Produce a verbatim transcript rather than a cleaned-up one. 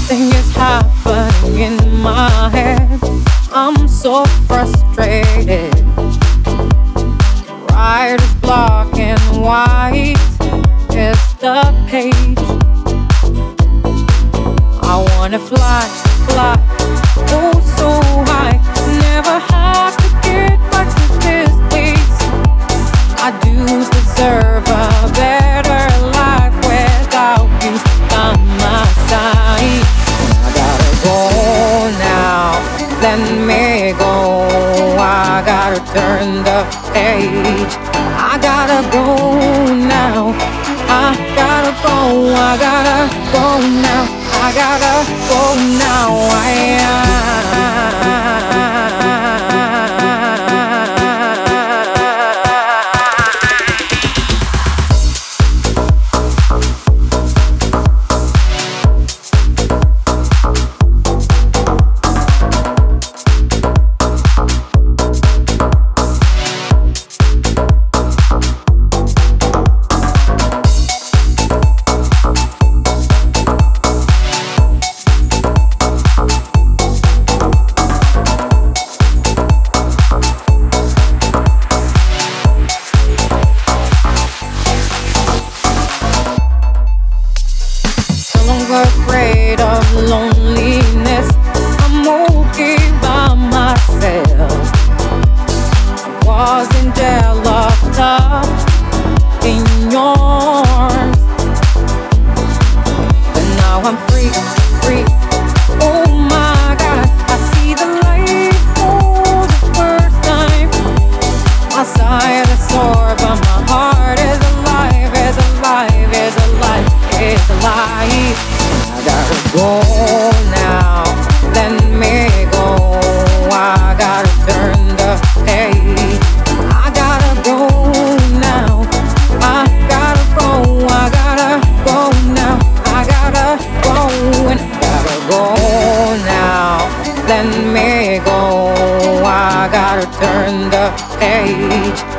Something is happening in my head. I'm so frustrated. Writer's block and white is the page. I wanna fly, fly, oh so high. Never have to get back to this place. I do deserve a better life without you by my side. I gotta go now, let me go. I gotta turn the page. I gotta go now. I gotta go. I gotta go now. I gotta go now. I, I afraid of loneliness. I'm okay by myself. I wasn't there locked up in yours, but now I'm free, free. Oh my God, I see the light for the first time. My side is sore, but my heart is alive, is alive, is alive, is alive. I gotta go now, let me go. I gotta turn the page. I gotta go now. I gotta go. I gotta go now. I gotta go and I gotta go now. Let me go. I gotta turn the page.